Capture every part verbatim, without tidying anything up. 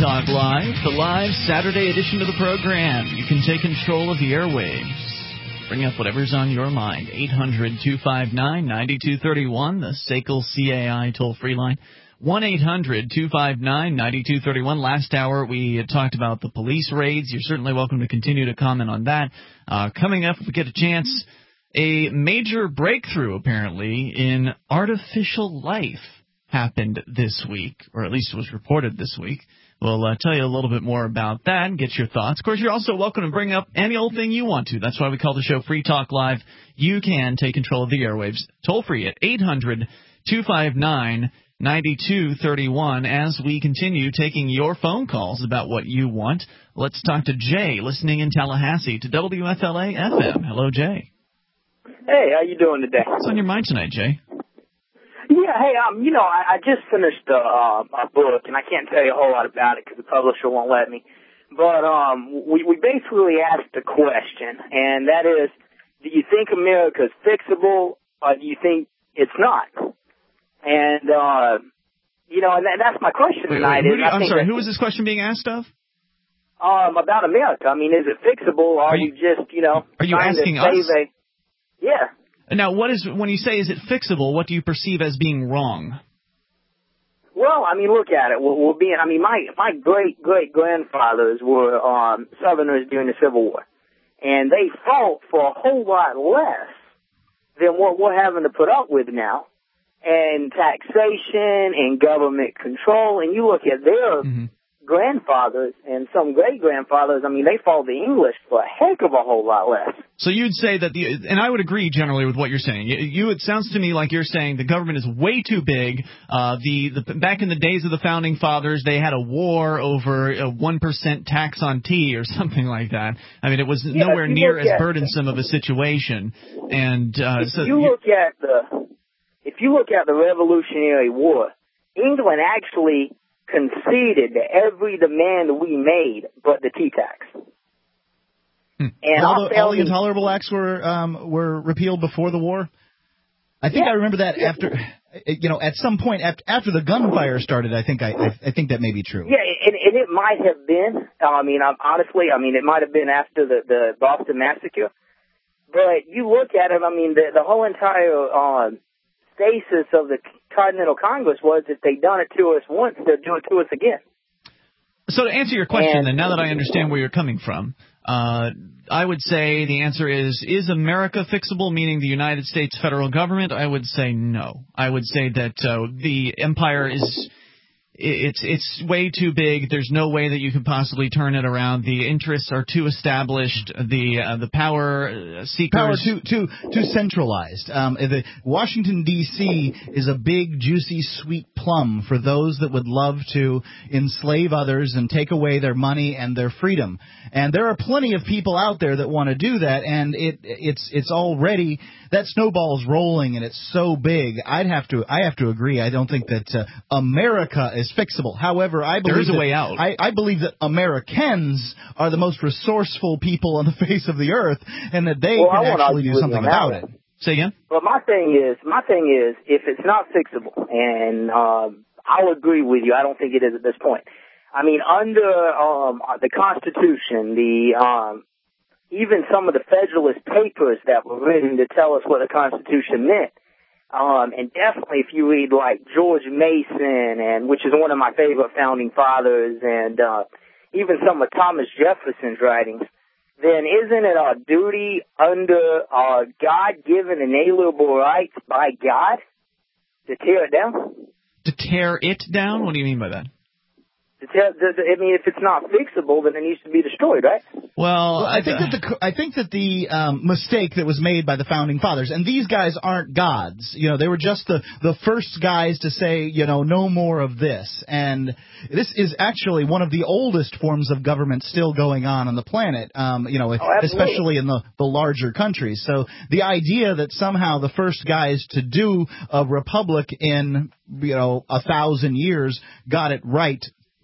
Talk Live, the live Saturday edition of the program. You can take control of the airwaves. Bring up whatever's on your mind. eight hundred, two five nine, nine two three one, the S A C L C A I toll-free line. one eight hundred, two five nine, nine two three one. Last hour, we had talked about the police raids. You're certainly welcome to continue to comment on that. Uh, coming up, if we get a chance, a major breakthrough, apparently, in artificial life happened this week, or at least was reported this week. We'll uh, tell you a little bit more about that and get your thoughts. Of course, you're also welcome to bring up any old thing you want to. That's why we call the show Free Talk Live. You can take control of the airwaves toll-free at eight hundred, two five nine, nine two three one as we continue taking your phone calls about what you want. Let's talk to Jay, listening in Tallahassee to W F L A F M. Hello, Jay. Hey, how you doing today? What's on your mind tonight, Jay? Yeah, hey, um, you know, I, I just finished a, uh, a book, and I can't tell you a whole lot about it because the publisher won't let me. But um, we, we basically asked a question, and that is, do you think America's fixable, or do you think it's not? And, uh, you know, and that, that's my question wait, tonight. wait, is, you, I I'm think sorry, who was this question being asked of? Um, about America. I mean, is it fixable, or are, are you, you just, you know, are you trying asking to us? save a... Yeah. Now, what is when you say is it fixable, what do you perceive as being wrong? Well, I mean, look at it. We're, we're being, I mean, my my great great grandfathers were um, Southerners during the Civil War, and they fought for a whole lot less than what we're having to put up with now, and taxation and government control. And you look at their mm-hmm. grandfathers and some great grandfathers. I mean, they fought the English for a heck of a whole lot less. So you'd say that, the, and I would agree generally with what you're saying. You, you it sounds to me like you're saying the government is way too big. Uh, the, the back in the days of the founding fathers, they had a war over a one percent tax on tea or something like that. I mean, it was yeah, nowhere near as at, burdensome of a situation. And uh, if so you look at the if you look at the Revolutionary War, England actually conceded to every demand we made but the tea tax. Hmm. And all the, all the intolerable acts were um, were repealed before the war? I think yeah. I remember that yeah. after, you know, at some point after, after the gunfire started, I think I, I, I think that may be true. Yeah, and, and it might have been. I mean, honestly, I mean, it might have been after the, the Boston Massacre. But you look at it, I mean, the, the whole entire um, stasis of the Continental Congress was if they'd done it to us once, they'll do it to us again. So to answer your question, and, then, now that I understand where you're coming from, uh, I would say the answer is, is America fixable, meaning the United States federal government? I would say no. I would say that uh, the empire is... It's it's way too big. There's no way that you can possibly turn it around. The interests are too established. The uh, the power seekers power too too too centralized. Um, the Washington D C is a big, juicy, sweet plum for those that would love to enslave others and take away their money and their freedom. And there are plenty of people out there that want to do that. And it it's it's already that snowball's rolling and it's so big. I'd have to I have to agree. I don't think that uh, America is fixable. However, I believe there is a that, way out. I, I believe that Americans are the most resourceful people on the face of the earth, and that they well, can actually do something about it. Say again? Well, my thing is, my thing is, if it's not fixable, and um, I'll agree with you, I don't think it is at this point. I mean, under um, the Constitution, the um, even some of the Federalist Papers that were written to tell us what the Constitution meant. Um, and definitely if you read like George Mason, and which is one of my favorite founding fathers, and uh, even some of Thomas Jefferson's writings, then isn't it our duty under our God-given inalienable rights by God to tear it down? To tear it down? What do you mean by that? To tear, I mean, if it's not fixable, then it needs to be destroyed, right? Well, well I think that the I think that the um, mistake that was made by the founding fathers, and these guys aren't gods, you know, they were just the the first guys to say, you know, no more of this. And this is actually one of the oldest forms of government still going on on the planet, um, you know, oh, especially in the, the larger countries. So the idea that somehow the first guys to do a republic in, you know, a thousand years got it right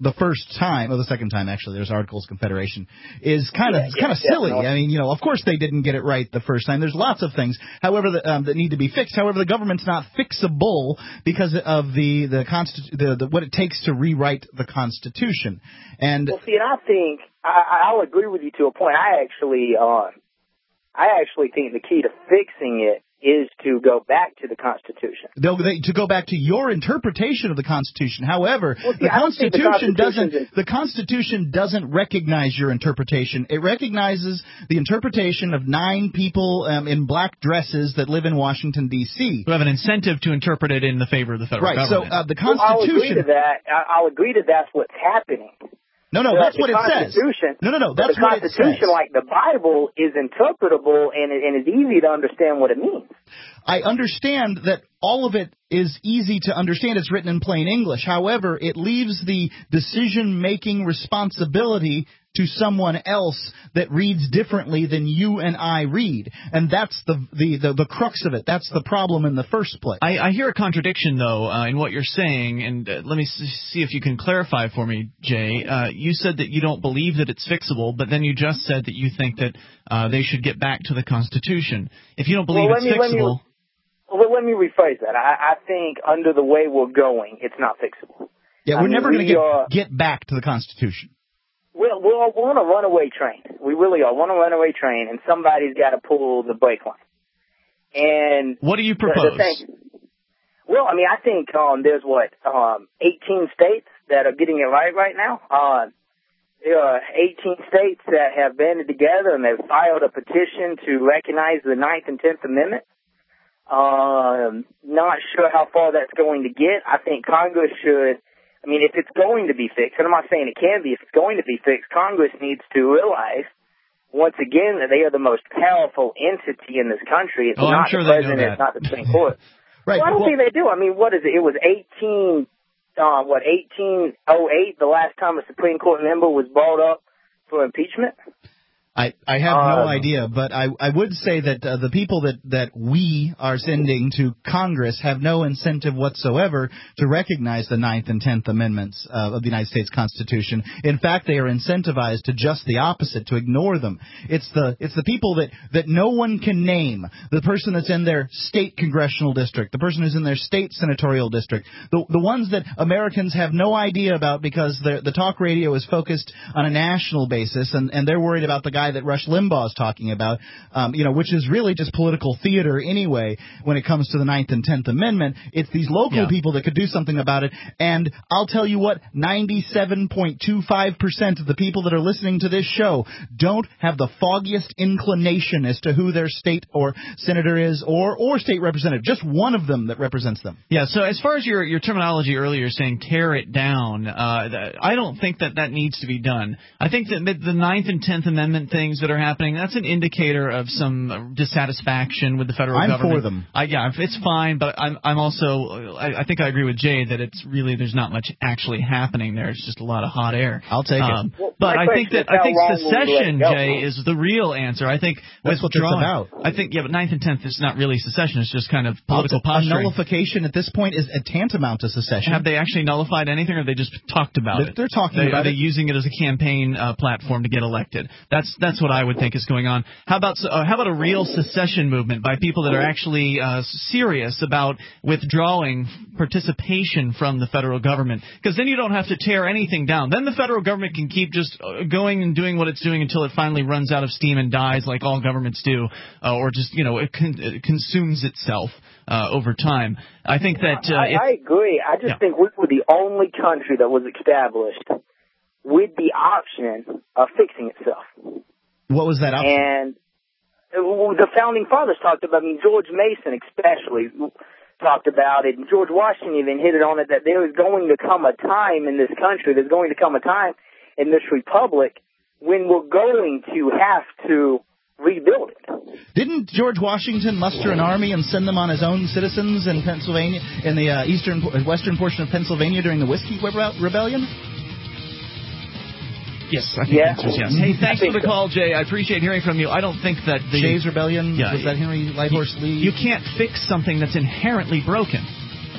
the first time, or the second time actually, there's Articles of Confederation, is kind of yeah, kind of yeah, silly. definitely. I mean, you know, of course they didn't get it right the first time. There's lots of things, however, that, um, that need to be fixed. However, the government's not fixable because of the the, constitu- the, the what it takes to rewrite the Constitution. And well, see, and I think I, I'll agree with you to a point. I actually, uh, I actually think the key to fixing it is to go back to the Constitution. They'll, they, to go back to your interpretation of the Constitution. However, well, see, the, Constitution the Constitution doesn't is... the Constitution doesn't recognize your interpretation. It recognizes the interpretation of nine people um, in black dresses that live in Washington D C who have an incentive to interpret it in the favor of the federal right, government. Right. So uh, the well, I'll agree Constitution. to that. I'll agree that that's what's happening. No, no, But that's what it says. No, no, no, that's the what it says. Constitution, like the Bible, is interpretable and it, and it's easy to understand what it means. I understand that all of it is easy to understand. It's written in plain English. However, it leaves the decision-making responsibility to someone else that reads differently than you and I read. And that's the the, the, the crux of it. That's the problem in the first place. I, I hear a contradiction, though, uh, in what you're saying, and uh, let me s- see if you can clarify for me, Jay. Uh, you said that you don't believe that it's fixable, but then you just said that you think that uh, they should get back to the Constitution. If you don't believe well, it's me, fixable... Well, let me rephrase that. I, I think under the way we're going, it's not fixable. Yeah, we're I mean, never going to we, get uh, get back to the Constitution. Well, we're, we're on a runaway train. We really are. We're on a runaway train, and somebody's got to pull the brake line. And what do you propose? The, the thing, well, I mean, I think um, there's, what, um, eighteen states that are getting it right right now. Uh, there are eighteen states that have banded together, and they've filed a petition to recognize the Ninth and Tenth Amendment. Um, not sure how far that's going to get. I think Congress should, I mean, if it's going to be fixed, and I'm not saying it can be, if it's going to be fixed, Congress needs to realize, once again, that they are the most powerful entity in this country. It's oh, not I'm sure the they know president, that. it's not the Supreme Court. Right. Well, I don't well, think they do. I mean, what is it? It was eighteen, uh, what, eighteen oh eight, the last time a Supreme Court member was brought up for impeachment? I, I have uh, no idea, but I, I would say that uh, the people that, that we are sending to Congress have no incentive whatsoever to recognize the Ninth and Tenth Amendments uh, of the United States Constitution. In fact, they are incentivized to just the opposite, to ignore them. It's the it's the people that, that no one can name, the person that's in their state congressional district, the person who's in their state senatorial district, the the ones that Americans have no idea about because the talk radio is focused on a national basis, and, and they're worried about the guy that Rush Limbaugh is talking about, um, you know, which is really just political theater anyway when it comes to the Ninth and Tenth Amendment. It's these local yeah. people that could do something about it. And I'll tell you what, ninety-seven point two five percent of the people that are listening to this show don't have the foggiest inclination as to who their state or senator is or, or state representative, just one of them that represents them. Yeah, so as far as your, your terminology earlier saying tear it down, uh, th- I don't think that that needs to be done. I think that the Ninth and Tenth Amendment things that are happening, that's an indicator of some dissatisfaction with the federal I'm government. for them. I, yeah, it's fine, but I'm I'm also I, I think I agree with Jay that it's really there's not much actually happening there. It's just a lot of hot air. I'll take um, it. Well, but I think that I think secession, go? Jay, is the real answer. I think that's what it's about. I think yeah, but Ninth and Tenth is not really secession. It's just kind of political posturing. A nullification at this point is a tantamount to secession. Have they actually nullified anything, or have they just talked about they're, it? They're talking they, about are they it. using it as a campaign uh, platform to get elected? That's that's what I would think is going on. How about uh, how about a real secession movement by people that are actually uh, serious about withdrawing participation from the federal government? Because then you don't have to tear anything down. Then the federal government can keep just uh, going and doing what it's doing until it finally runs out of steam and dies, like all governments do, uh, or just you know it, con- it consumes itself uh, over time. I think that uh, I, I agree. I just yeah. think we were the only country that was established with the option of fixing itself. What was that option? And the founding fathers talked about, I mean, George Mason especially talked about it, and George Washington even hit it on it, that there is going to come a time in this country, there's going to come a time in this republic when we're going to have to rebuild it. Didn't George Washington muster an army and send them on his own citizens in Pennsylvania, in the uh, eastern, western portion of Pennsylvania during the Whiskey Rebellion? Yes, I think yeah. the answer is yes. Hey, thanks for the so. call, Jay. I appreciate hearing from you. I don't think that the Shays Rebellion, yeah, was that Henry Lighthorse Lee? You can't fix something that's inherently broken.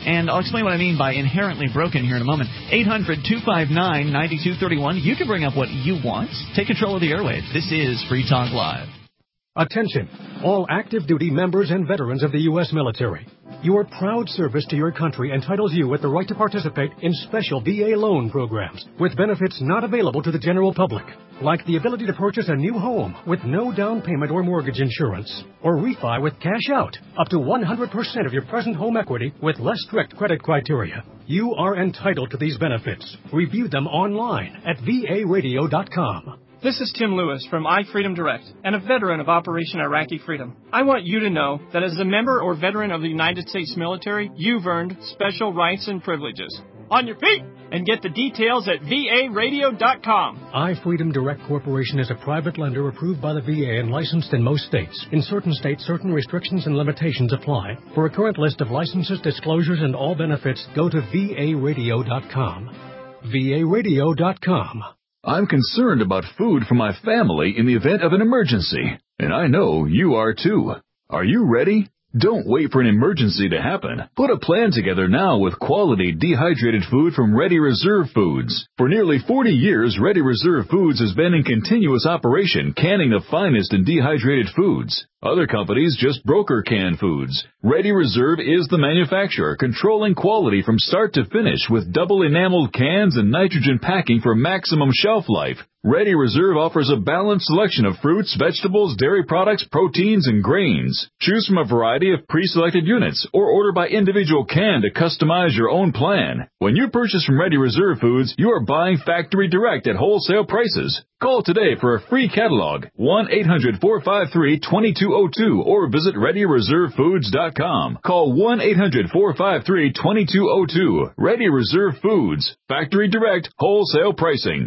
And I'll explain what I mean by inherently broken here in a moment. eight hundred two five nine nine two three one. You can bring up what you want. Take control of the airwaves. This is Free Talk Live. Attention, all active duty members and veterans of the U S military. Your proud service to your country entitles you with the right to participate in special V A loan programs with benefits not available to the general public, like the ability to purchase a new home with no down payment or mortgage insurance, or refi with cash out, up to one hundred percent of your present home equity with less strict credit criteria. You are entitled to these benefits. Review them online at V A radio dot com. This is Tim Lewis from iFreedom Direct and a veteran of Operation Iraqi Freedom. I want you to know that as a member or veteran of the United States military, you've earned special rights and privileges. On your feet! And get the details at V A radio dot com. iFreedom Direct Corporation is a private lender approved by the V A and licensed in most states. In certain states, certain restrictions and limitations apply. For a current list of licenses, disclosures, and all benefits, go to V A radio dot com. V A radio dot com. I'm concerned about food for my family in the event of an emergency, and I know you are too. Are you ready? Don't wait for an emergency to happen. Put a plan together now with quality dehydrated food from Ready Reserve Foods. For nearly forty years, Ready Reserve Foods has been in continuous operation, canning the finest in dehydrated foods. Other companies just broker canned foods. Ready Reserve is the manufacturer, controlling quality from start to finish with double enameled cans and nitrogen packing for maximum shelf life. Ready Reserve offers a balanced selection of fruits, vegetables, dairy products, proteins, and grains. Choose from a variety of pre-selected units or order by individual can to customize your own plan. When you purchase from Ready Reserve Foods, you are buying factory direct at wholesale prices. Call today for a free catalog, one eight hundred four five three two two zero two, or visit ready reserve foods dot com. Call one eight hundred four five three two two zero two. Ready Reserve Foods, factory direct, wholesale pricing.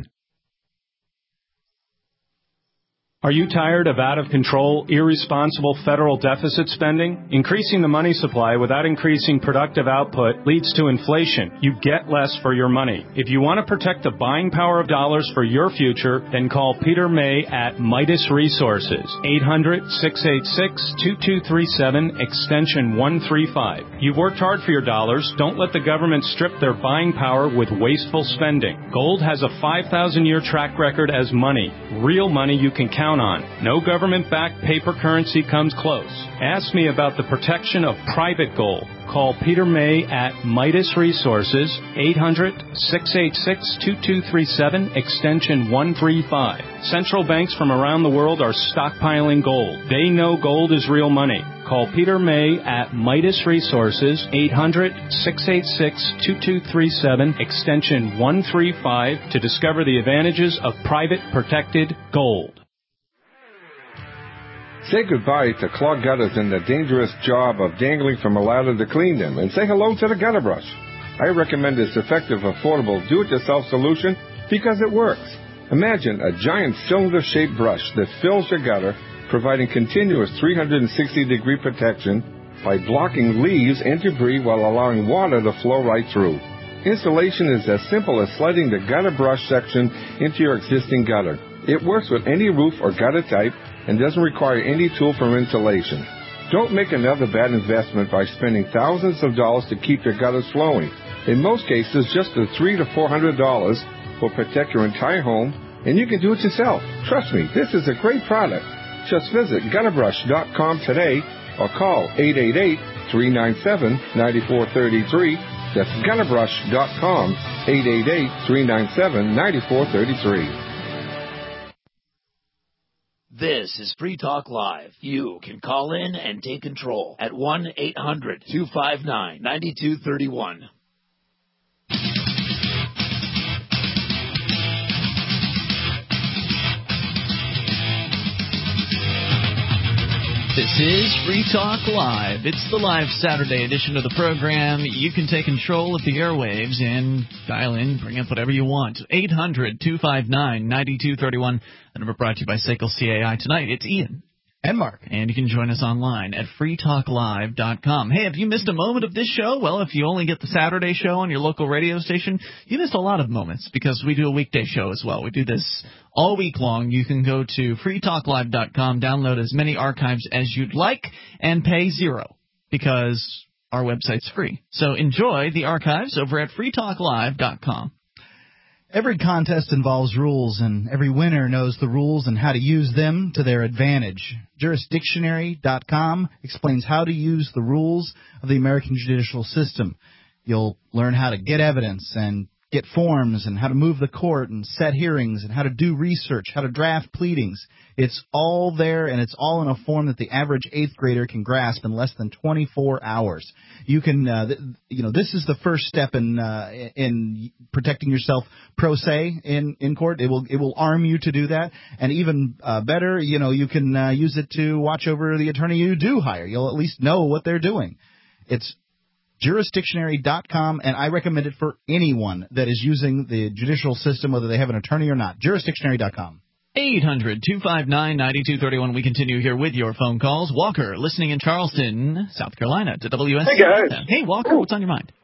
Are you tired of out-of-control, irresponsible federal deficit spending? Increasing the money supply without increasing productive output leads to inflation. You get less for your money. If you want to protect the buying power of dollars for your future, then call Peter May at Midas Resources, eight hundred six eight six two two three seven, extension one three five. You've worked hard for your dollars. Don't let the government strip their buying power with wasteful spending. Gold has a five thousand year track record as money, real money you can count on. No government-backed paper currency comes close. Ask me about the protection of private gold. Call Peter May at Midas Resources, eight hundred six eight six two two three seven, extension one three five. Central banks from around the world are stockpiling gold. They know gold is real money. Call Peter May at Midas Resources, eight hundred six eight six two two three seven, extension one three five, to discover the advantages of private protected gold. Say goodbye to clogged gutters and the dangerous job of dangling from a ladder to clean them, and say hello to the gutter brush. I recommend this effective, affordable, do-it-yourself solution because it works. Imagine a giant cylinder-shaped brush that fills your gutter, providing continuous three hundred sixty degree protection by blocking leaves and debris while allowing water to flow right through. Installation is as simple as sliding the gutter brush section into your existing gutter. It works with any roof or gutter type and doesn't require any tool for insulation. Don't make another bad investment by spending thousands of dollars to keep your gutters flowing. In most cases, just the three to four hundred dollars will protect your entire home, and you can do it yourself. Trust me, this is a great product. Just visit gutter brush dot com today or call eight eight eight, three nine seven, nine four three three. That's gutter brush dot com, eight eight eight, three nine seven, nine four three three. This is Free Talk Live. You can call in and take control at one eight hundred two five nine nine two three one. This is Free Talk Live. It's the live Saturday edition of the program. You can take control of the airwaves and dial in, bring up whatever you want. eight hundred two five nine nine two three one. The number brought to you by Sekel C A I tonight. It's Ian. And Mark. And you can join us online at free talk live dot com. Hey, have you missed a moment of this show? Well, if you only get the Saturday show on your local radio station, you missed a lot of moments because we do a weekday show as well. We do this all week long. You can go to free talk live dot com, download as many archives as you'd like, and pay zero because our website's free. So enjoy the archives over at free talk live dot com. Every contest involves rules, and every winner knows the rules and how to use them to their advantage. Jurisdictionary dot com explains how to use the rules of the American judicial system. You'll learn how to get evidence and get forms and how to move the court and set hearings and how to do research, how to draft pleadings. It's all there, and it's all in a form that the average eighth grader can grasp in less than twenty-four hours. You can, uh, th- you know, this is the first step in uh, in protecting yourself pro se in, in court. It will it will arm you to do that, and even uh, better, you know, you can uh, use it to watch over the attorney you do hire. You'll at least know what they're doing. It's Jurisdictionary dot com, and I recommend it for anyone that is using the judicial system, whether they have an attorney or not. Jurisdictionary dot com. eight hundred two five nine nine two three one. We continue here with your phone calls. Walker, listening in Charleston, South Carolina, to W S C. Hey, guys. Hey, Walker, what's on your mind?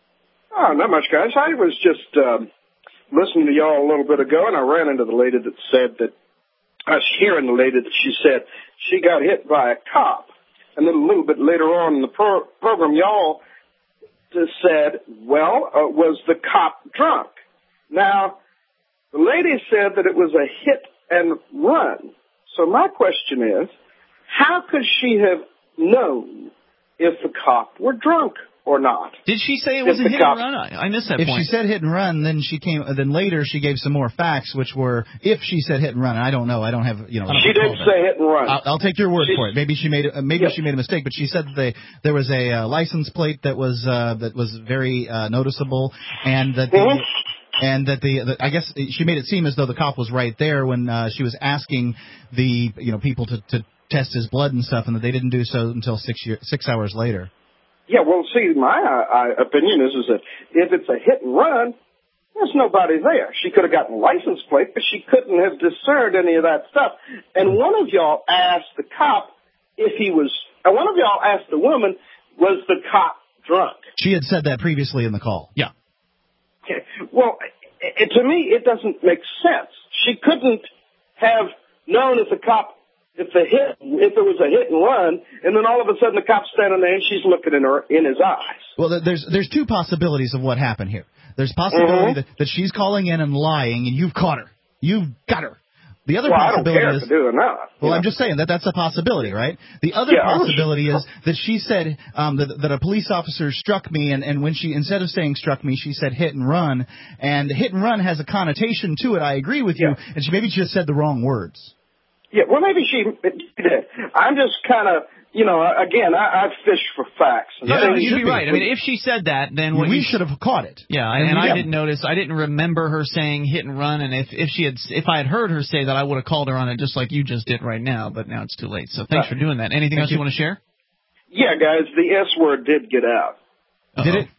Oh, not much, guys. I was just um, listening to y'all a little bit ago, and I ran into the lady that said that, I was hearing the lady that she said she got hit by a cop. And then a little bit later on in the pro- program, y'all just said, well, uh, was the cop drunk? Now, the lady said that it was a hit and run. So my question is, how could she have known if the cop were drunk or not? Did she say it was If a the hit cop- and run? I, I missed that If point. she said hit and run, then she came. Then later she gave some more facts, which were if she said hit and run. And I don't know. I don't have you know. She did say hit and run. I'll, I'll take your word She's, for it. Maybe she made uh, maybe yeah. she made a mistake, but she said that they, there was a uh, license plate that was uh, that was very uh, noticeable, and that the, Mm-hmm. and that the, the I guess she made it seem as though the cop was right there when uh, she was asking the you know people to, to test his blood and stuff, and that they didn't do so until six year, six hours later. Yeah, well, see, my uh, opinion is, is that if it's a hit and run, there's nobody there. She could have gotten a license plate, but she couldn't have discerned any of that stuff. And one of y'all asked the cop if he was, and one of y'all asked the woman, was the cop drunk? She had said that previously in the call. Yeah. Okay. Well, it, to me, it doesn't make sense. She couldn't have known if the cop, if the hit, if it was a hit and run, and then all of a sudden the cop's standing there and she's looking in her in his eyes. Well, there's there's two possibilities of what happened here. There's possibility Mm-hmm. that, that she's calling in and lying, and you've caught her. You've got her. The other Well, I don't possibility care is if I do or not. well, you I'm know. just saying that that's a possibility, right? The other Yeah, possibility is that she said um, that, that a police officer struck me, and, and when she, instead of saying struck me, she said hit and run, and hit and run has a connotation to it. I agree with you, Yeah. and she maybe just said the wrong words. Yeah, well, maybe she did. I'm just kind of, you know, again, I, I fish for facts. Yeah, Yeah, no, it you'd should be be. right. I mean, if she said that, then what we you should have caught it. Yeah, and, And and we I have- didn't notice. I didn't remember her saying hit and run. And if if she had, if I had heard her say that, I would have called her on it just like you just did right now. But now it's too late. So thanks Right. for doing that. Anything Thank else you. you. want to share? Yeah, guys, the S word did get out. Did it?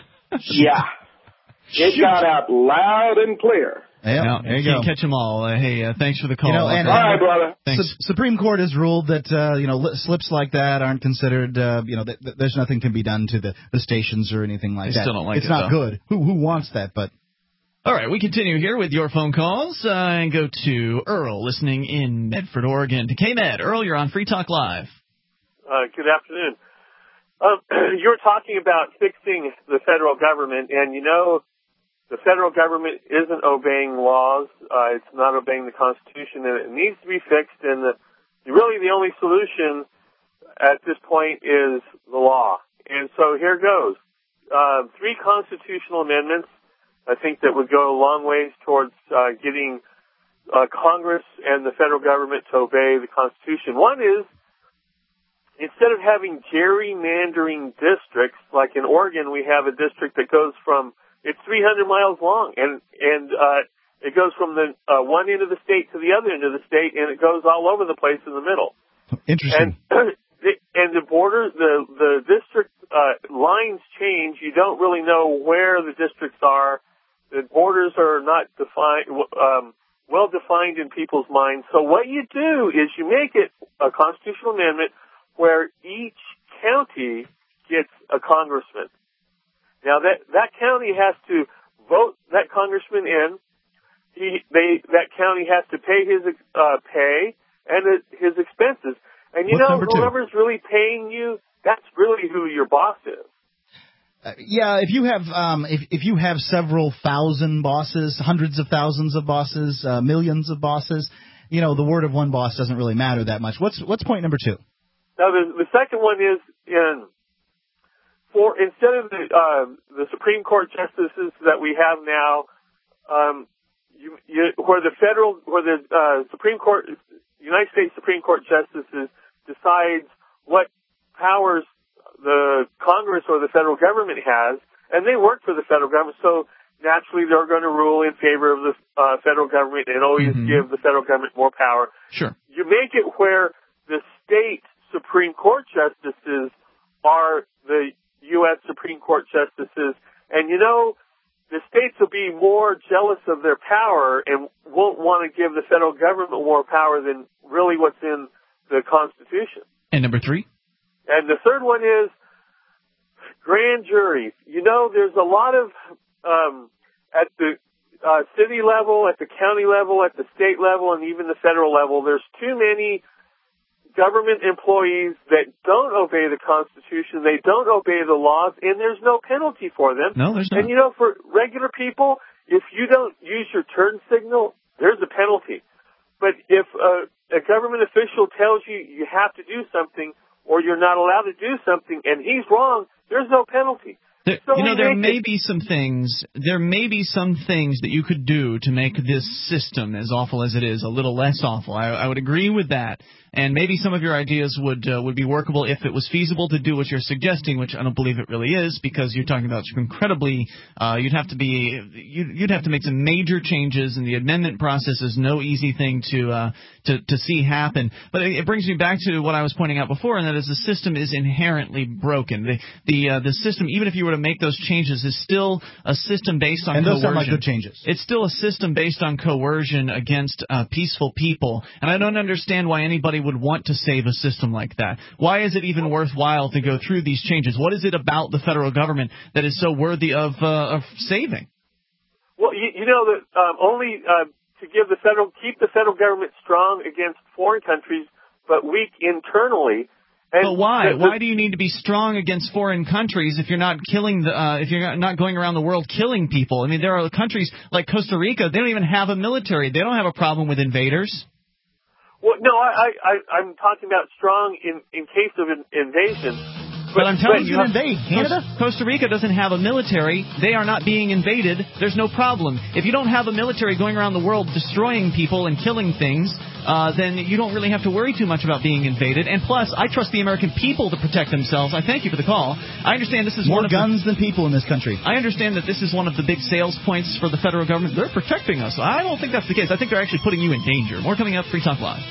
Yeah. It got out loud and clear. Yeah, No, there you can't go. catch them all. Uh, hey, uh, thanks for the call. You know, and- All right, brother. Thanks. Su- Supreme Court has ruled that uh, you know li- slips like that aren't considered. Uh, you know, th- th- there's nothing can be done to the, the stations or anything like They that. still don't like it's it, not though. good. Who who wants that? But All right, we continue here with your phone calls uh, and go to Earl, listening in Medford, Oregon. To K-Med. Earl, you're on Free Talk Live. Uh, good afternoon. Um, you were talking about fixing the federal government, and you know the federal government isn't obeying laws. Uh, it's not obeying the Constitution, and it needs to be fixed. And the, really the only solution at this point is the law. And so here goes. Uh, three constitutional amendments, I think, that would go a long ways towards uh, getting uh, Congress and the federal government to obey the Constitution. One is, instead of having gerrymandering districts, like in Oregon we have a district that goes from, it's three hundred miles long, and, and, uh, it goes from the, uh, one end of the state to the other end of the state, and it goes all over the place in the middle. interesting. And, and the border, the, the district, uh, lines change. You don't really know where the districts are. The borders are not defined, um, well defined in people's minds. So what you do is you make it a constitutional amendment where each county gets a congressman. Now that, that county has to vote that congressman in. He, they, that county has to pay his, uh, pay and his expenses. And you What's know, number two? whoever's really paying you that's really who your boss is. Uh, yeah, if you have um, if if you have several thousand bosses, hundreds of thousands of bosses, uh, millions of bosses, you know, the word of one boss doesn't really matter that much. What's what's point number two? Now, the, the second one is in for instead of the uh, the Supreme Court justices that we have now, um, you, you, where the federal, where the uh, Supreme Court, United States Supreme Court justices decides what powers the Congress or the federal government has, and they work for the federal government, so naturally they're going to rule in favor of the uh, federal government and always mm-hmm. give the federal government more power. Sure. You make it where the state Supreme Court justices are the U S Supreme Court justices, and you know, the states will be more jealous of their power and won't want to give the federal government more power than really what's in the Constitution. And number three? And the third one is grand juries. You know, there's a lot of, um, at the uh, city level, at the county level, at the state level, and even the federal level, there's too many government employees that don't obey the Constitution, they don't obey the laws, and there's no penalty for them. No, there's not. And you know, for regular people, if you don't use your turn signal, there's a penalty. But if uh, a government official tells you you have to do something, or you're not allowed to do something, and he's wrong, there's no penalty. There, so you know, there may it, be some things, there may be some things that you could do to make this system, as awful as it is, a little less awful. I, I would agree with that. And maybe some of your ideas would uh, would be workable if it was feasible to do what you're suggesting, which I don't believe it really is, because you're talking about incredibly, uh, you'd have to be, you'd, you'd have to make some major changes, and the amendment process is no easy thing to uh, to, to see happen. But it, it brings me back to what I was pointing out before, and that is the system is inherently broken. The the uh, the system, even if you were to make those changes, is still a system based on and those coercion. sound like good changes. It's still a system based on coercion against uh, peaceful people, and I don't understand why anybody would want to save a system like that. Why is it even worthwhile to go through these changes? What is it about the federal government that is so worthy of uh, of saving? Well, you, you know that um, only uh, to give the federal keep the federal government strong against foreign countries, but weak internally. And but why? The, the, why do you need to be strong against foreign countries if you're not killing the, uh, if you're not going around the world killing people? I mean, there are countries like Costa Rica. They don't even have a military. They don't have a problem with invaders. Well, no, I, I, I'm talking about strong in, in case of an invasion. But, but I'm telling you, invade Canada? Costa Rica doesn't have a military. They are not being invaded. There's no problem. If you don't have a military going around the world destroying people and killing things, uh, then you don't really have to worry too much about being invaded. And plus, I trust the American people to protect themselves. I thank you for the call. I understand this is more one of guns the, than people in this country. I understand that this is one of the big sales points for the federal government. They're protecting us. I don't think that's the case. I think they're actually putting you in danger. More coming up. Free Talk Live.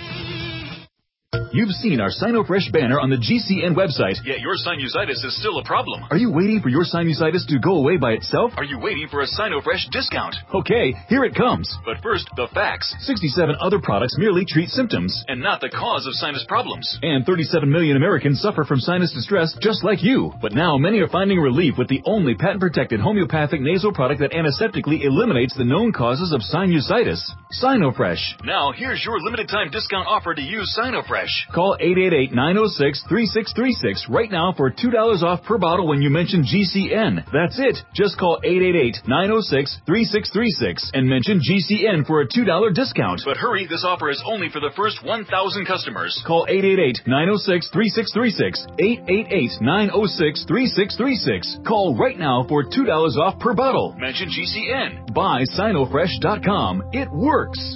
You've seen our SinoFresh banner on the G C N website. Yet your sinusitis is still a problem. Are you waiting for your sinusitis to go away by itself? Are you waiting for a SinoFresh discount? Okay, here it comes. But first, the facts. sixty-seven other products merely treat symptoms. And not the cause of sinus problems. And thirty-seven million Americans suffer from sinus distress just like you. But now many are finding relief with the only patent-protected homeopathic nasal product that antiseptically eliminates the known causes of sinusitis. SinoFresh. Now, here's your limited-time discount offer to use SinoFresh. Call eight eight eight, nine oh six, three six three six right now for two dollars off per bottle when you mention G C N. That's it. Just call eight eight eight, nine oh six, three six three six and mention G C N for a two dollars discount. But hurry, this offer is only for the first one thousand customers. Call eight eight eight, nine oh six, three six three six, eight eight eight, nine oh six, three six three six. Call right now for two dollars off per bottle. Mention G C N. Buy Sino Fresh dot com. It works.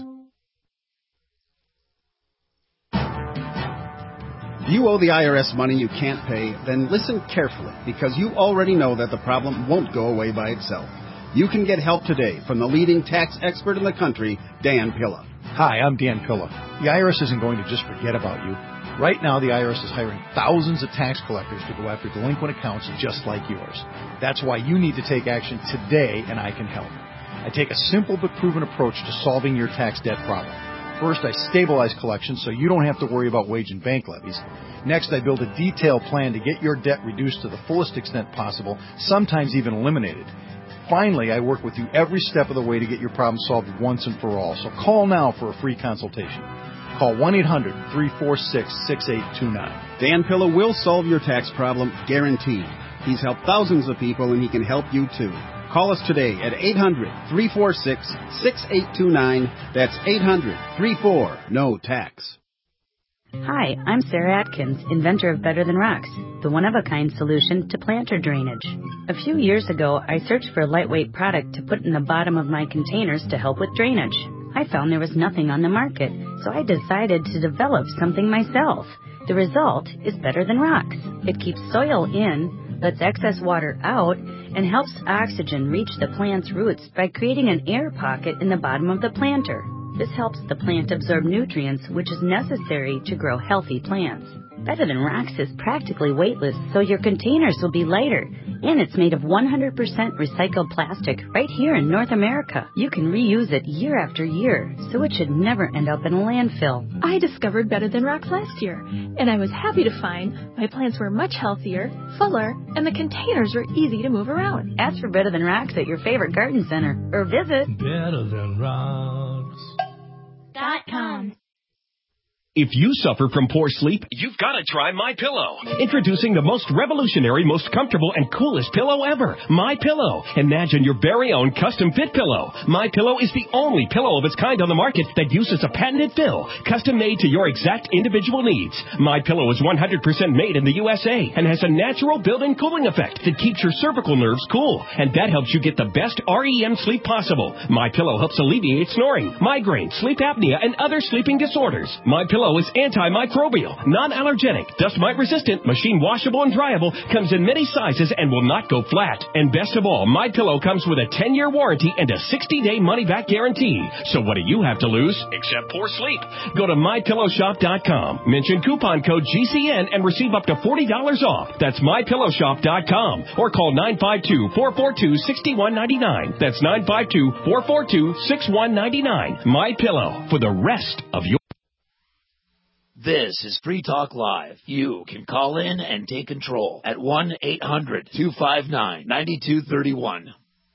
If you owe the I R S money you can't pay, then listen carefully, because you already know that the problem won't go away by itself. You can get help today from the leading tax expert in the country, Dan Pilla. Hi, I'm Dan Pilla. The I R S isn't going to just forget about you. Right now, the I R S is hiring thousands of tax collectors to go after delinquent accounts just like yours. That's why you need to take action today, and I can help. I take a simple but proven approach to solving your tax debt problem. First, I stabilize collections so you don't have to worry about wage and bank levies. Next, I build a detailed plan to get your debt reduced to the fullest extent possible, sometimes even eliminated. Finally, I work with you every step of the way to get your problem solved once and for all. So call now for a free consultation. Call one eight hundred three four six six eight two nine. Dan Pilla will solve your tax problem, guaranteed. He's helped thousands of people, and he can help you too. Call us today at eight hundred three four six six eight two nine. That's eight hundred three four no tax. Hi, I'm Sarah Atkins, inventor of Better Than Rocks, the one-of-a-kind solution to planter drainage. A few years ago, I searched for a lightweight product to put in the bottom of my containers to help with drainage. I found there was nothing on the market, so I decided to develop something myself. The result is Better Than Rocks. It keeps soil in, lets excess water out, and helps oxygen reach the plant's roots by creating an air pocket in the bottom of the planter. This helps the plant absorb nutrients, which is necessary to grow healthy plants. Better Than Rocks is practically weightless, so your containers will be lighter. And it's made of one hundred percent recycled plastic right here in North America. You can reuse it year after year, so it should never end up in a landfill. I discovered Better Than Rocks last year, and I was happy to find my plants were much healthier, fuller, and the containers were easy to move around. Ask for Better Than Rocks at your favorite garden center, or visit Better Than Rocks dot com. If you suffer from poor sleep, you've got to try MyPillow. Introducing the most revolutionary, most comfortable, and coolest pillow ever, MyPillow. Imagine your very own custom-fit pillow. MyPillow is the only pillow of its kind on the market that uses a patented fill, custom-made to your exact individual needs. MyPillow is one hundred percent made in the U S A and has a natural built-in cooling effect that keeps your cervical nerves cool, and that helps you get the best R E M sleep possible. MyPillow helps alleviate snoring, migraine, sleep apnea, and other sleeping disorders. MyPillow is antimicrobial, non-allergenic, dust mite resistant, machine washable and dryable, comes in many sizes and will not go flat. And best of all, MyPillow comes with a ten-year warranty and a sixty-day money-back guarantee. So what do you have to lose except poor sleep? Go to my pillow shop dot com, mention coupon code G C N and receive up to forty dollars off. That's my pillow shop dot com or call nine five two, four four two, six one nine nine. That's nine five two, four four two, six one nine nine. MyPillow, for the rest of your... This is Free Talk Live. You can call in and take control at one eight hundred two five nine nine two three one.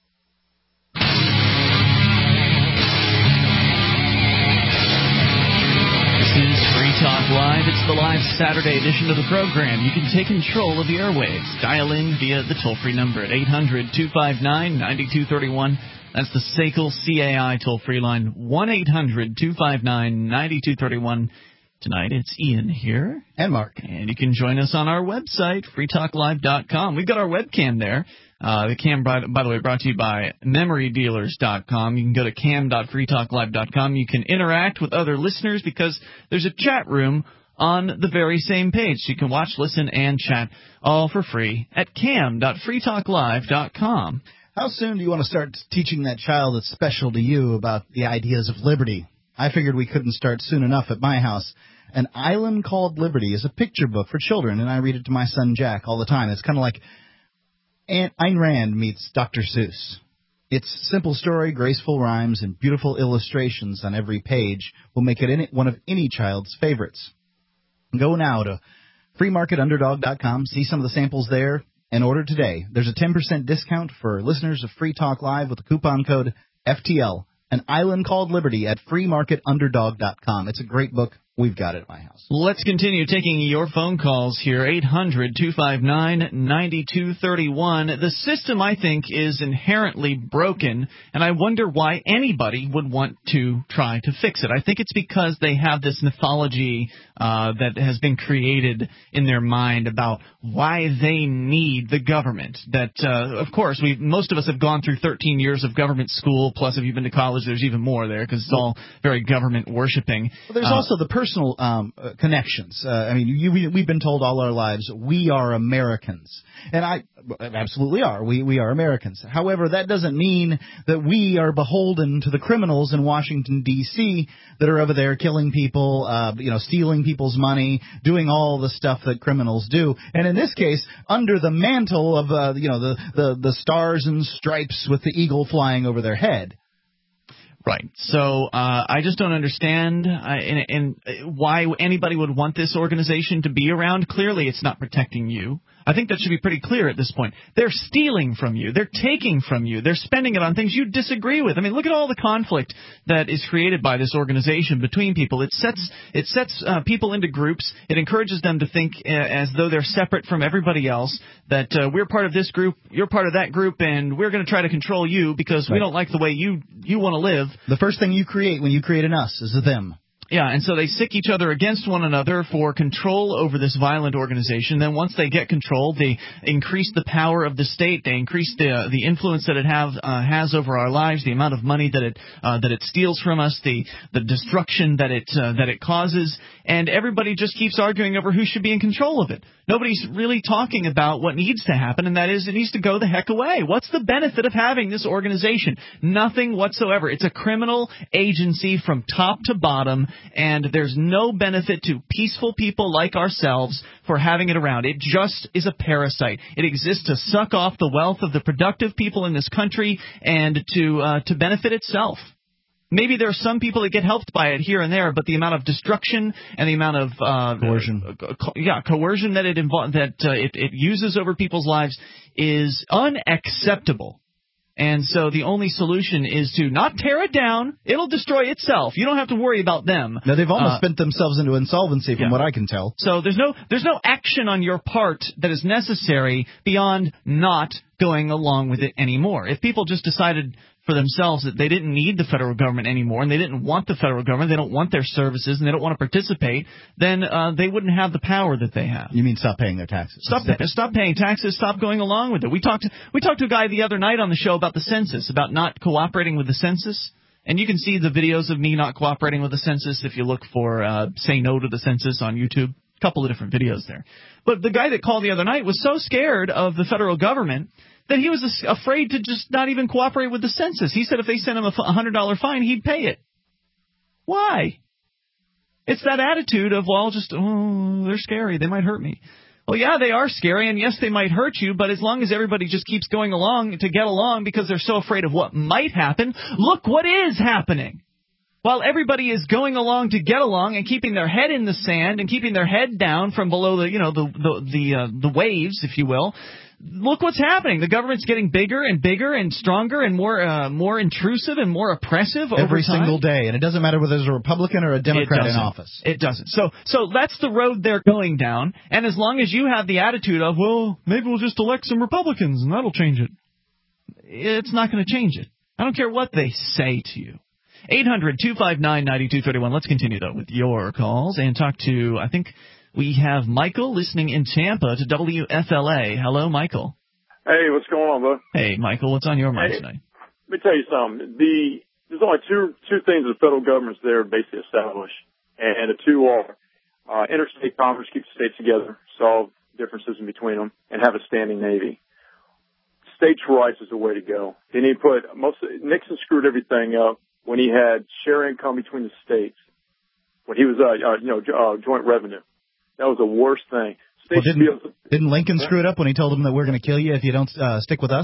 This is Free Talk Live. It's the live Saturday edition of the program. You can take control of the airwaves. Dial in via the toll-free number at eight hundred two five nine nine two three one. That's the S A C L C A I toll-free line, one eight hundred two five nine nine two three one. Tonight, it's Ian here. And Mark. And you can join us on our website, free talk live dot com. We've got our webcam there. Uh, the cam, by, by the way, brought to you by memory dealers dot com. You can go to cam dot free talk live dot com. You can interact with other listeners because there's a chat room on the very same page. So you can watch, listen, and chat all for free at cam dot free talk live dot com. How soon do you want to start teaching that child that's special to you about the ideas of liberty? I figured we couldn't start soon enough at my house. An Island Called Liberty is a picture book for children, and I read it to my son Jack all the time. It's kind of like Ayn Rand meets Doctor Seuss. Its simple story, graceful rhymes, and beautiful illustrations on every page will make it any, one of any child's favorites. Go now to free market underdog dot com, see some of the samples there, and order today. There's a ten percent discount for listeners of Free Talk Live with the coupon code F T L. An Island Called Liberty at free market underdog dot com. It's a great book. We've got it at my house. Let's continue taking your phone calls here, eight hundred two five nine nine two three one. The system, I think, is inherently broken, and I wonder why anybody would want to try to fix it. I think it's because they have this mythology uh, that has been created in their mind about why they need the government. That, uh, of course, we most of us have gone through thirteen years of government school, plus if you've been to college, there's even more there because it's all very government-worshipping. Well, there's uh, also the personal um, uh, connections. Uh, I mean, you, we, we've been told all our lives we are Americans, and I absolutely are. We we are Americans. However, that doesn't mean that we are beholden to the criminals in Washington D C that are over there killing people, uh, you know, stealing people's money, doing all the stuff that criminals do. And in this case, under the mantle of uh, you know the, the the stars and stripes with the eagle flying over their head. Right. So uh, I just don't understand uh, and, and why anybody would want this organization to be around. Clearly, it's not protecting you. I think that should be pretty clear at this point. They're stealing from you. They're taking from you. They're spending it on things you disagree with. I mean, look at all the conflict that is created by this organization between people. It sets it sets uh, people into groups. It encourages them to think uh, as though they're separate from everybody else, that uh, we're part of this group, you're part of that group, and we're going to try to control you because right. we don't like the way you, you want to live. The first thing you create when you create an us is a them. Yeah, and so they sick each other against one another for control over this violent organization. Then once they get control, they increase the power of the state. They increase the uh, the influence that it have uh, has over our lives, the amount of money that it uh, that it steals from us, the the destruction that it uh, that it causes, and everybody just keeps arguing over who should be in control of it. Nobody's really talking about what needs to happen, and that is it needs to go the heck away. What's the benefit of having this organization? Nothing whatsoever. It's a criminal agency from top to bottom, and there's no benefit to peaceful people like ourselves for having it around. It just is a parasite. It exists to suck off the wealth of the productive people in this country and to uh, to benefit itself. Maybe there are some people that get helped by it here and there, but the amount of destruction and the amount of uh, coercion, uh, co- yeah, coercion that it invo- that uh, it, it uses over people's lives is unacceptable. And so the only solution is to not tear it down. It'll destroy itself. You don't have to worry about them. Now, they've almost uh, spent themselves into insolvency, from yeah. what I can tell. So there's no there's no action on your part that is necessary beyond not going along with it anymore. If people just decided for themselves that they didn't need the federal government anymore and they didn't want the federal government, they don't want their services, and they don't want to participate, then uh, they wouldn't have the power that they have. You mean stop paying their taxes? Stop, pay, stop paying taxes. Stop going along with it. We talked we talked to a guy the other night on the show about the census, about not cooperating with the census. And you can see the videos of me not cooperating with the census if you look for uh, Say No to the Census on YouTube. A couple of different videos there. But the guy that called the other night was so scared of the federal government that he was afraid to just not even cooperate with the census. He said if they sent him a one hundred dollars fine, he'd pay it. Why? It's that attitude of, well, just, oh, they're scary. They might hurt me. Well, yeah, they are scary, and yes, they might hurt you, but as long as everybody just keeps going along to get along because they're so afraid of what might happen, look what is happening. While everybody is going along to get along and keeping their head in the sand and keeping their head down from below the, you know, the the the, uh, the waves, if you will, look what's happening. The government's getting bigger and bigger and stronger and more uh, more intrusive and more oppressive over every time. single day, and it doesn't matter whether there's a Republican or a Democrat in office. It doesn't. So so that's the road they're going down. And as long as you have the attitude of, well, maybe we'll just elect some Republicans and that'll change it, it's not going to change it. I don't care what they say to you. eight hundred two five nine nine two three one. Let's continue, though, with your calls and talk to, I think we have Michael listening in Tampa to W F L A. Hello, Michael. Hey, what's going on, bud? Hey, Michael, what's on your mind hey, tonight? Let me tell you something. The, there's only two two things the federal government's there to basically establish, and the two are uh, interstate commerce, keep the states together, solve differences in between them, and have a standing Navy. States' rights is the way to go. Then he put most Nixon screwed everything up when he had share income between the states, when he was, uh, uh, you know, uh, joint revenue. That was the worst thing. Well, didn't, to, didn't Lincoln yeah. screw it up when he told him that we're going to kill you if you don't uh, stick with us?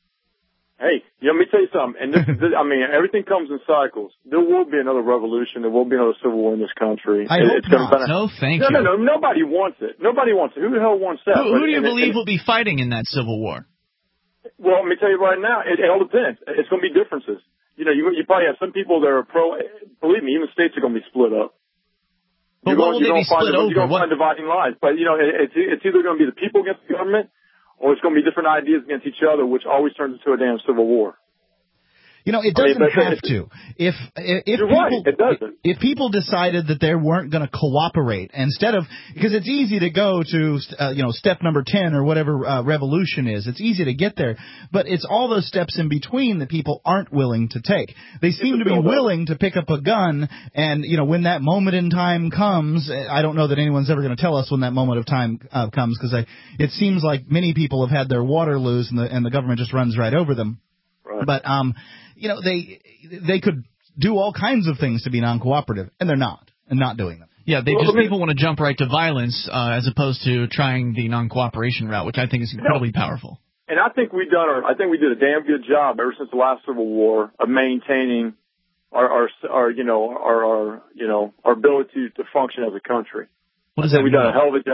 Hey, you know, let me tell you something. And this, this, I mean, everything comes in cycles. There will be another revolution. There will be another civil war in this country. I it, hope it's not. Gonna, no, thank no, you. No, no, no. Nobody wants it. Nobody wants it. Who the hell wants that? Who, who but, do you and, believe and, will be fighting in that civil war? Well, let me tell you right now, it, it all depends. It's going to be differences. You know, you, you probably have some people that are pro. Believe me, even states are going to be split up. But you're what going, will you're they be split find, over? You're going to find dividing lines. But, you know, it, it's, it's either going to be the people against the government or it's going to be different ideas against each other, which always turns into a damn civil war. You know, it doesn't I mean, have to. If if You're people right, it doesn't. if people decided that they weren't going to cooperate, instead of because it's easy to go to uh, you know step number ten or whatever uh, revolution is, it's easy to get there, but it's all those steps in between that people aren't willing to take. They seem to be willing to pick up a gun, and you know when that moment in time comes, I don't know that anyone's ever going to tell us when that moment of time uh, comes because I it seems like many people have had their Waterloos and the and the government just runs right over them. Right. But um. You know, they they could do all kinds of things to be non-cooperative, and they're not, and not doing them. Yeah, they well, just me, people want to jump right to violence uh, as opposed to trying the non-cooperation route, which I think is incredibly no. powerful. And I think we've done our, I think we did a damn good job ever since the last Civil War of maintaining our, our, our you know, our, our, you know, our ability to function as a country. What does that mean? We've done a hell of a job.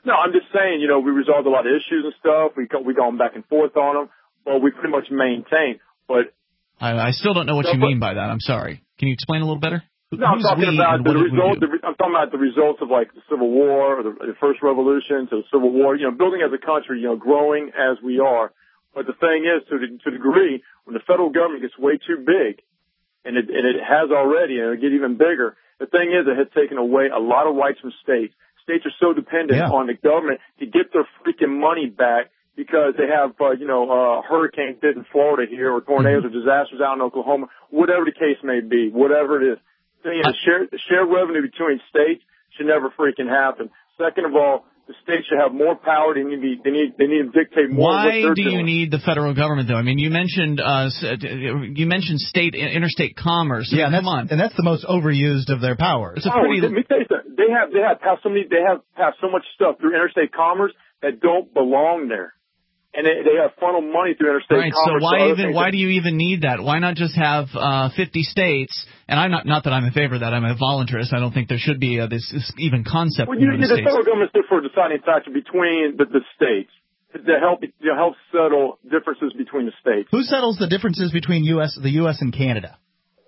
No, I'm just saying, you know, we resolved a lot of issues and stuff. We we gone back and forth on them, but we pretty much maintained. But I, I still don't know what no, you mean by that. I'm sorry. Can you explain a little better? No, I'm talking about the result. The, I'm talking about the results of like the Civil War, or the, the First Revolution to the Civil War. You know, building as a country, you know, growing as we are. But the thing is, to the, to the degree when the federal government gets way too big, and it and it has already, and it'll get even bigger. The thing is, it has taken away a lot of rights from states. States are so dependent yeah. on the government to get their freaking money back because they have, uh, you know, uh, hurricanes hit in Florida here, or tornadoes mm-hmm. or disasters out in Oklahoma, whatever the case may be, whatever it is. You know, the shared, the shared revenue between states should never freaking happen. Second of all, the states should have more power. They need, to be, they need, they need to dictate more. Why what they're do you doing. need the federal government, though? I mean, you mentioned uh, you mentioned state interstate commerce. Yeah, and come that's, on, and that's the most overused of their powers. It's a oh, pretty. Let me tell you something. They have they have passed so many. They have passed so much stuff through interstate commerce that don't belong there. And they, they have funnel money through interstate right, commerce. So why even why do you even need that? Why not just have uh, fifty states? And I'm not not that I'm in favor of that. I'm a voluntarist. I don't think there should be uh, this, this even concept. Well, you, the, the federal government's there for a deciding factor between the, the states to help to help settle differences between the states. Who settles the differences between U S the U S and Canada?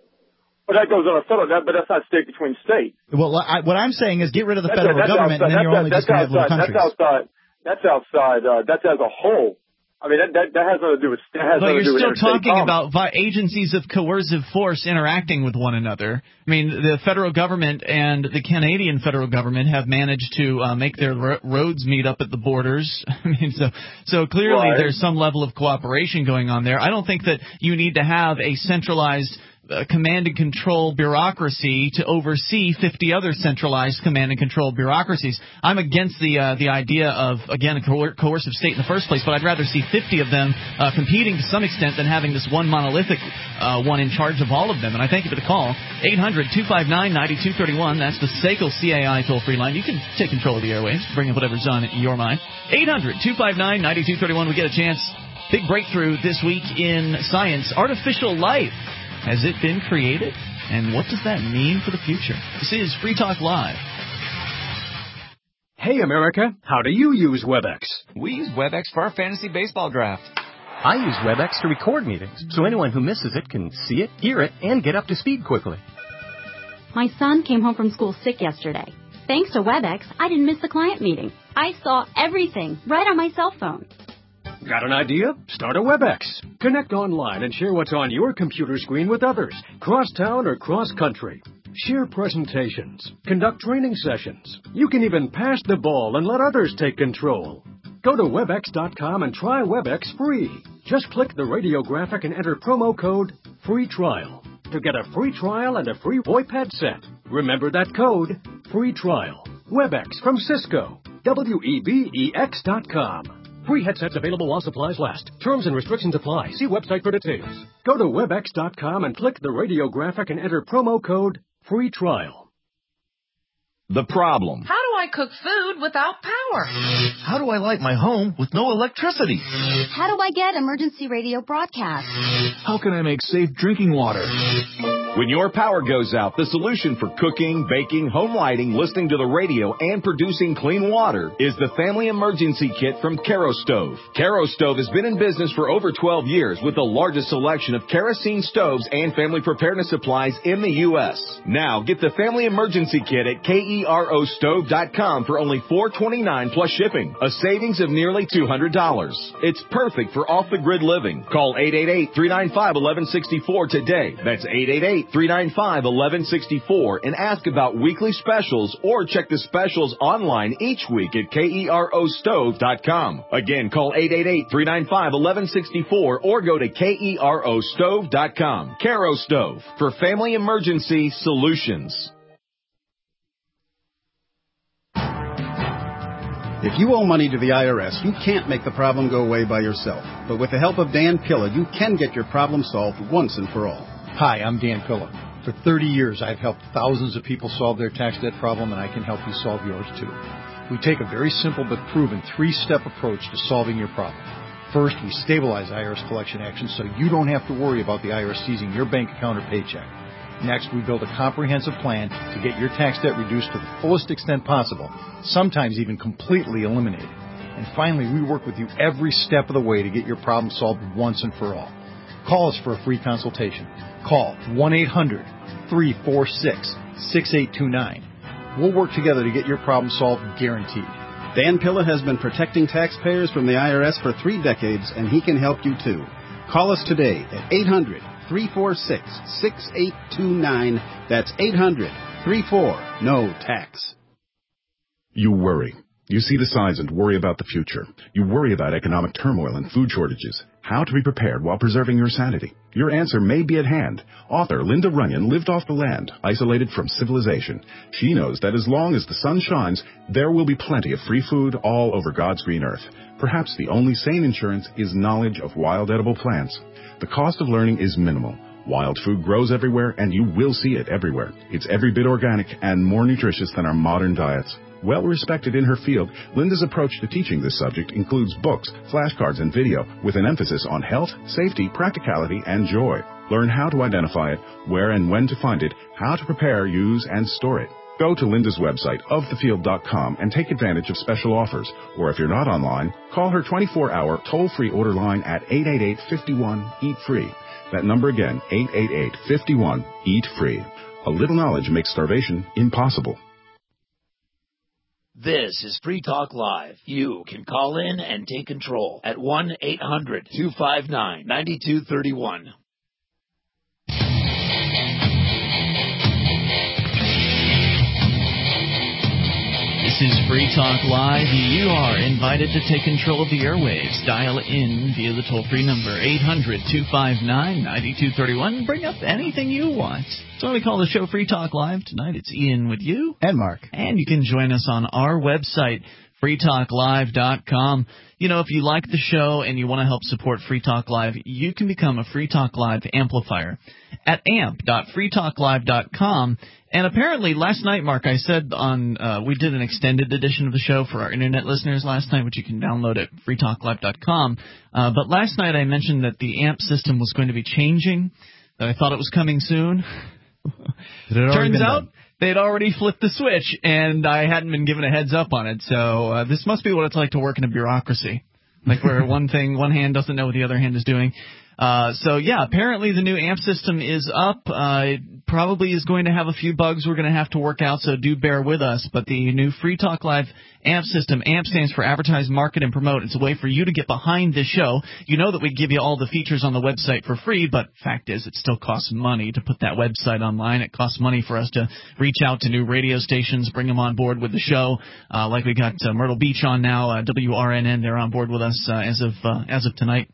Well, that goes on a federal, that, but that's not state between states. Well, I, what I'm saying is get rid of the that's federal a, government, outside, and then you're only just going to have little countries. That's outside. That's outside. Uh, that's as a whole. I mean, that, that, that has nothing to do with. That has but you're you're still talking commerce. about vi- agencies of coercive force interacting with one another. I mean, the federal government and the Canadian federal government have managed to uh, make their ro- roads meet up at the borders. I mean, so so clearly right. there's some level of cooperation going on there. I don't think that you need to have a centralized Uh, command and control bureaucracy to oversee fifty other centralized command and control bureaucracies. I'm against the uh, the idea of, again, a coer- coercive state in the first place, but I'd rather see fifty of them uh, competing to some extent than having this one monolithic uh, one in charge of all of them. And I thank you for the call. eight hundred two five nine nine two three one. That's the S A C L C A I toll-free line. You can take control of the airwaves, bring up whatever's on your mind. eight hundred two five nine nine two three one. We get a chance. Big breakthrough this week in science. Artificial life. Has it been created? And what does that mean for the future? This is Free Talk Live. Hey, America. How do you use WebEx? We use WebEx for our fantasy baseball draft. I use WebEx to record meetings, so anyone who misses it can see it, hear it, and get up to speed quickly. My son came home from school sick yesterday. Thanks to WebEx, I didn't miss the client meeting. I saw everything right on my cell phone. Got an idea? Start a WebEx. Connect online and share what's on your computer screen with others, cross-town or cross-country. Share presentations. Conduct training sessions. You can even pass the ball and let others take control. Go to webex dot com and try WebEx free. Just click the radio graphic and enter promo code FREETRIAL to get a free trial and a free VoIP headset. Remember that code, free trial. WebEx from Cisco. W E B E X dot com. Free headsets available while supplies last. Terms and restrictions apply. See website for details. Go to webex dot com and click the radio graphic and enter promo code free trial. The problem. How do I cook food without power? How do I light my home with no electricity? How do I get emergency radio broadcasts? How can I make safe drinking water? When your power goes out, the solution for cooking, baking, home lighting, listening to the radio, and producing clean water is the Family Emergency Kit from Kerastove. Kerastove has been in business for over twelve years with the largest selection of kerosene stoves and family preparedness supplies in the U S. Now, get the Family Emergency Kit at kero stove dot com for only four dollars and twenty-nine cents plus shipping, a savings of nearly two hundred dollars. It's perfect for off-the-grid living. Call eight eight eight, three nine five, one one six four today. That's eight eight eight, three nine five, one one six four and ask about weekly specials or check the specials online each week at kero stove dot com. Again, call eight eight eight, three nine five, one one six four or go to kero stove dot com. Kero Stove for family emergency solutions. If you owe money to the I R S, you can't make the problem go away by yourself. But with the help of Dan Pilla, you can get your problem solved once and for all. Hi, I'm Dan Pilla. For thirty years, I've helped thousands of people solve their tax debt problem, and I can help you solve yours too. We take a very simple but proven three-step approach to solving your problem. First, we stabilize I R S collection actions so you don't have to worry about the I R S seizing your bank account or paycheck. Next, we build a comprehensive plan to get your tax debt reduced to the fullest extent possible, sometimes even completely eliminated. And finally, we work with you every step of the way to get your problem solved once and for all. Call us for a free consultation. Call one eight hundred three four six six eight two nine. We'll work together to get your problem solved, guaranteed. Dan Pilla has been protecting taxpayers from the I R S for three decades, and he can help you too. Call us today at eight hundred three four six six eight two nine. That's eight hundred three four N O tax. You worry. You see the signs and worry about the future. You worry about economic turmoil and food shortages. How to be prepared while preserving your sanity. Your answer may be at hand. Author Linda Runyon lived off the land, isolated from civilization. She knows that as long as the sun shines, there will be plenty of free food all over God's green earth. Perhaps the only sane insurance is knowledge of wild edible plants. The cost of learning is minimal. Wild food grows everywhere, and you will see it everywhere. It's every bit organic and more nutritious than our modern diets. Well respected in her field, Linda's approach to teaching this subject includes books, flashcards, and video with an emphasis on health, safety, practicality, and joy. Learn how to identify it, where and when to find it, how to prepare, use, and store it. Go to Linda's website, of the field dot com, and take advantage of special offers. Or if you're not online, call her twenty-four hour toll-free order line at eight eight eight, five one, eat free. That number again, eight eight eight, five one, eat free. A little knowledge makes starvation impossible. This is Free Talk Live. You can call in and take control at one eight hundred two five nine nine two three one. This is Free Talk Live. You are invited to take control of the airwaves. Dial in via the toll-free number eight hundred two five nine nine two three one. Bring up anything you want. So we call the show Free Talk Live. Tonight it's Ian with you. And Mark. And you can join us on our website, free talk live dot com. You know, if you like the show and you want to help support Free Talk Live, you can become a Free Talk Live amplifier at amp dot free talk live dot com. And apparently last night, Mark, I said on uh, we did an extended edition of the show for our Internet listeners last night, which you can download at free talk live dot com. Uh, but last night I mentioned that the amp system was going to be changing, that I thought it was coming soon. Turns out done? They'd already flipped the switch, and I hadn't been given a heads up on it. So uh, this must be what it's like to work in a bureaucracy, like where one thing, one hand doesn't know what the other hand is doing. Uh, so, yeah, apparently the new amp system is up. Uh, it probably is going to have a few bugs we're going to have to work out, so do bear with us. But the new Free Talk Live amp system, AMP stands for Advertise, Market, and Promote. It's a way for you to get behind this show. You know that we give you all the features on the website for free, but fact is it still costs money to put that website online. It costs money for us to reach out to new radio stations, bring them on board with the show. Uh, like we got uh, Myrtle Beach on now, uh, W R N N, they're on board with us uh, as of uh, as of tonight.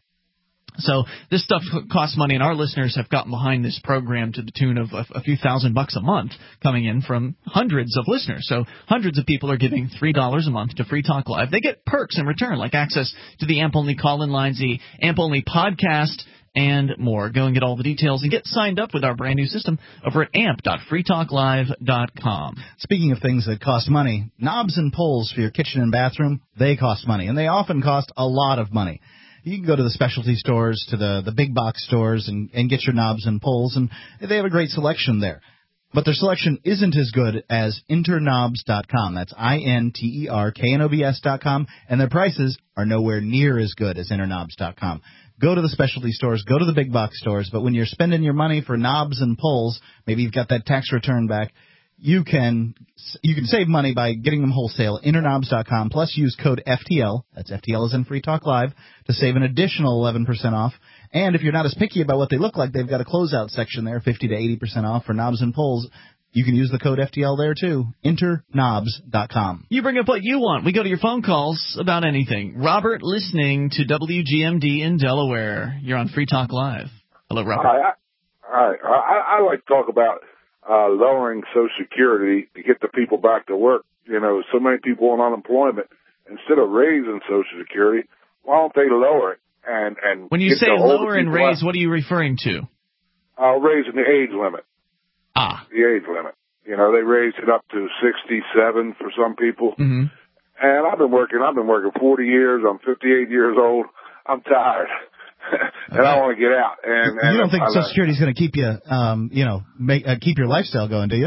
So this stuff costs money, and our listeners have gotten behind this program to the tune of a, a few thousand bucks a month coming in from hundreds of listeners. So hundreds of people are giving three dollars a month to Free Talk Live. They get perks in return, like access to the AMP-only call-in lines, the AMP-only podcast, and more. Go and get all the details and get signed up with our brand new system over at amp dot free talk live dot com. Speaking of things that cost money, knobs and pulls for your kitchen and bathroom, they cost money, and they often cost a lot of money. You can go to the specialty stores, to the, the big box stores, and, and get your knobs and pulls, and they have a great selection there. But their selection isn't as good as interknobs dot com. That's I N T E R K N O B S dot com, and their prices are nowhere near as good as interknobs dot com. Go to the specialty stores, go to the big box stores, but when you're spending your money for knobs and pulls, maybe you've got that tax return back, you can you can save money by getting them wholesale. interknobs dot com. Plus, use code F T L. That's F T L as in Free Talk Live to save an additional eleven percent off. And if you're not as picky about what they look like, they've got a closeout section there, fifty to eighty percent off for knobs and pulls. You can use the code F T L there, too. interknobs dot com. You bring up what you want. We go to your phone calls about anything. Robert, listening to W G M D in Delaware. You're on Free Talk Live. Hello, Robert. Hi. I, I, I, I like to talk about uh, lowering Social Security to get the people back to work. You know, so many people on unemployment. Instead of raising Social Security, why don't they lower it? And, and when you say lower and raise, out. What are you referring to? Uh, raising the age limit. Ah. The age limit. You know, they raised it up to sixty-seven for some people. Mm-hmm. And I've been working, I've been working forty years. I'm fifty-eight years old. I'm tired. and I want to get out. And, and you don't think I, Social Security is going to keep you, um, you know, make uh, keep your lifestyle going, do you?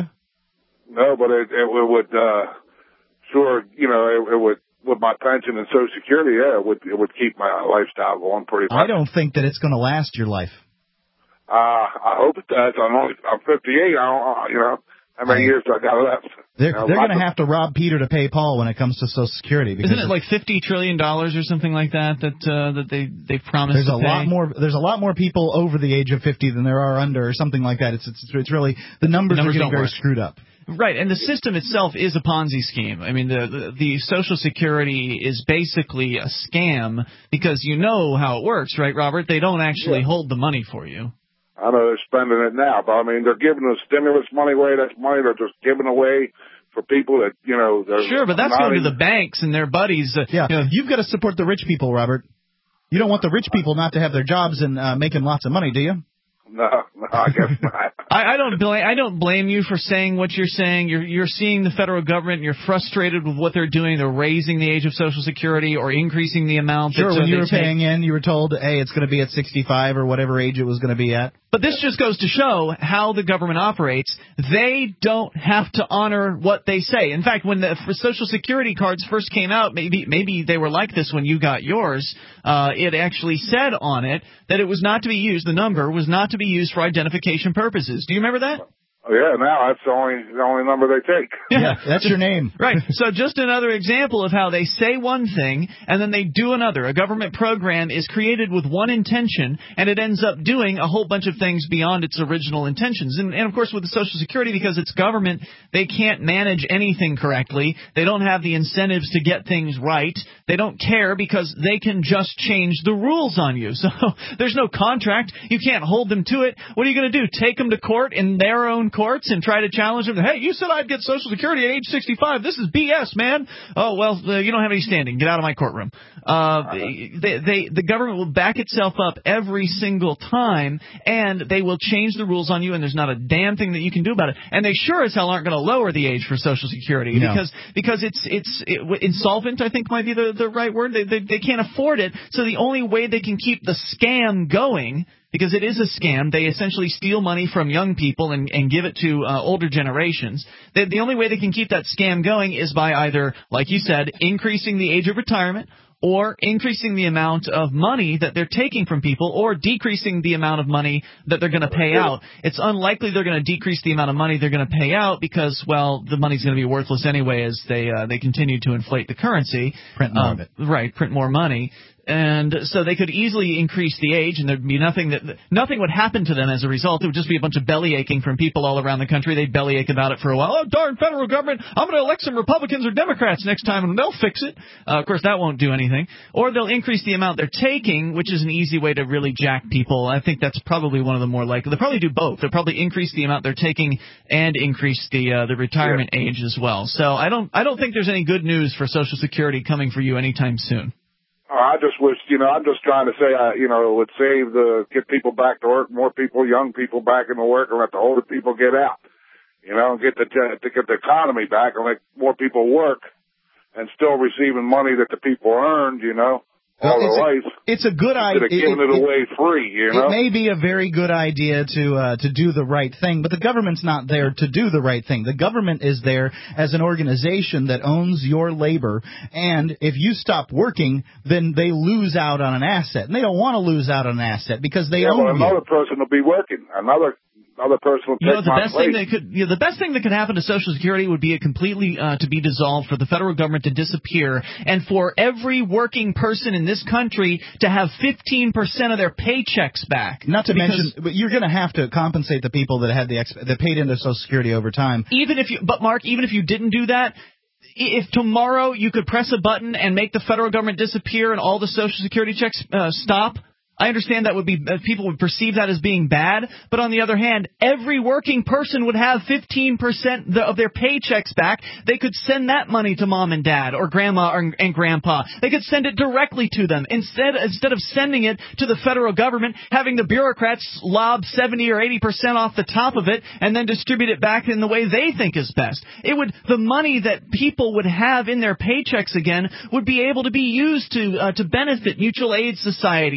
No, but it, it would, uh, sure, you know, it, it would, with my pension and Social Security, yeah, it would, it would keep my lifestyle going pretty much. I don't think that it's going to last your life. Uh, I hope it does. I'm only, I'm fifty-eight. I don't, you know, how many years do I got left? They're, you know, they're going to of, have to rob Peter to pay Paul when it comes to Social Security. Isn't it like fifty trillion dollars or something like that that uh, that they they promised there's to a pay? lot more. There's a lot more people over the age of fifty than there are under, or something like that. It's it's, it's really the numbers, the numbers are getting very work. screwed up. Right, and the system itself is a Ponzi scheme. I mean, the, the the Social Security is basically a scam because you know how it works, right, Robert? They don't actually yeah. hold the money for you. I know they're spending it now, but I mean, they're giving the stimulus money away. That's money they're just giving away for people that, you know, they're Sure, but that's going even, to the banks and their buddies. Uh, yeah, you know, you've got to support the rich people, Robert. You don't want the rich people not to have their jobs and uh, making lots of money, do you? No, no, I guess not. I, I don't blame I don't blame you for saying what you're saying. You're you're seeing the federal government. And you're frustrated with what they're doing. They're raising the age of Social Security or increasing the amount. Sure, that, uh, when you they were take. paying in, you were told, hey, it's going to be at sixty-five or whatever age it was going to be at. But this just goes to show how the government operates. They don't have to honor what they say. In fact, when the for Social Security cards first came out, maybe maybe they were like this when you got yours. Uh, it actually said on it that it was not to be used. The number was not to be used for identification purposes. Do you remember that? Oh, yeah, now that's the only the only number they take. Yeah, that's your name. Right. So just another example of how they say one thing and then they do another. A government program is created with one intention and it ends up doing a whole bunch of things beyond its original intentions. And, and of course with the Social Security, because it's government, they can't manage anything correctly. They don't have the incentives to get things right. They don't care because they can just change the rules on you. So there's no contract. You can't hold them to it. What are you going to do? Take them to court in their own courts and try to challenge them? Hey, you said I'd get Social Security at age sixty-five. This is B S, man. Oh, well, uh, you don't have any standing. Get out of my courtroom. Uh, they, they, the government will back itself up every single time, and they will change the rules on you, and there's not a damn thing that you can do about it. And they sure as hell aren't going to lower the age for Social Security no. because because it's it's it, insolvent, I think might be the, the right word. They, they, they can't afford it, so the only way they can keep the scam going, because it is a scam. They essentially steal money from young people and, and give it to uh, older generations. They, the only way they can keep that scam going is by either, like you said, increasing the age of retirement, or increasing the amount of money that they're taking from people, or decreasing the amount of money that they're going to pay out. It's unlikely they're going to decrease the amount of money they're going to pay out because, well, the money's going to be worthless anyway as they uh, they continue to inflate the currency. Print more um, of it. Right, print more money. And so they could easily increase the age, and there'd be nothing that nothing would happen to them as a result. It would just be a bunch of belly aching from people all around the country. They'd belly ache about it for a while. Oh, darn federal government! I'm going to elect some Republicans or Democrats next time, and they'll fix it. Uh, of course, that won't do anything. Or they'll increase the amount they're taking, which is an easy way to really jack people. I think that's probably one of the more likely. They'll probably do both. They'll probably increase the amount they're taking and increase the uh, the retirement yeah. age as well. So I don't I don't think there's any good news for Social Security coming for you anytime soon. I just wish, you know, I'm just trying to say, uh, you know, it would save the, get people back to work, more people, young people back into work, and let the older people get out, you know, and get the, to get the economy back and let more people work and still receiving money that the people earned, you know, all well, their it's life. A, it's a good idea. Instead of giving it, it, it away free, you know. It may be a very good idea to uh, to do the right thing, but the government's not there to do the right thing. The government is there as an organization that owns your labor, and if you stop working, then they lose out on an asset. And they don't want to lose out on an asset because they yeah, own well, you. another person will be working. Another Another person will you know, take the my best place. thing that could, you know, the best thing that could happen to Social Security would be a completely uh, to be dissolved, for the federal government to disappear, and for every working person in this country to have fifteen percent of their paychecks back. Not to because mention, but you're going to have to compensate the people that had the exp- that paid into Social Security over time. Even if you, but Mark, even if you didn't do that. If tomorrow you could press a button and make the federal government disappear and all the Social Security checks uh, stop, I understand that would be uh, people would perceive that as being bad, but on the other hand, every working person would have fifteen percent of their paychecks back. They could send that money to mom and dad or grandma or, and grandpa. They could send it directly to them instead instead of sending it to the federal government, having the bureaucrats lob seventy or eighty percent off the top of it and then distribute it back in the way they think is best. It would the money that people would have in their paychecks again would be able to be used to uh, to benefit mutual aid societies and charities